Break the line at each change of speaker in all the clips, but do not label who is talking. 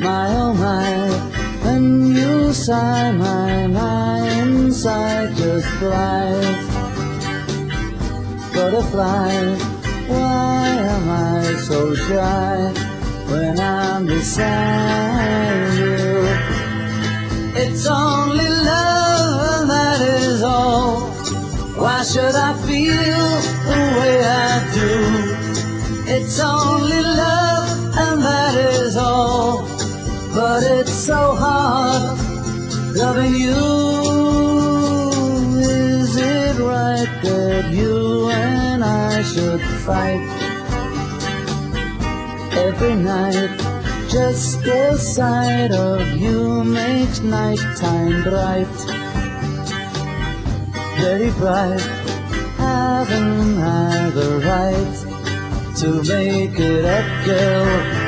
My oh my, when you sigh, my inside just flies. Butterfly, why am I so shy when I'm beside you? It's only love, and that is all. Why should I feel the way I do? It's only love, and that is all. But it's so hard loving you. Is it right that you and I should fight every night? Just the sight of you makes nighttime bright, very bright. Haven't I the right to make it up, girl?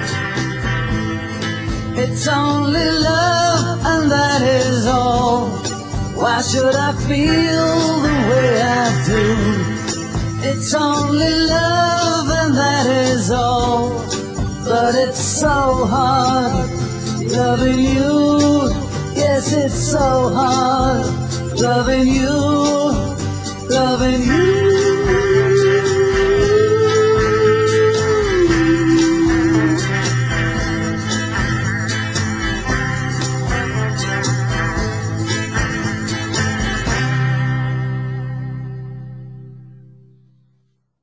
It's only love, and that is all. Why should I feel the way I do? It's only love, and that is all. But it's so hard loving you. Yes, it's so hard loving you, loving you.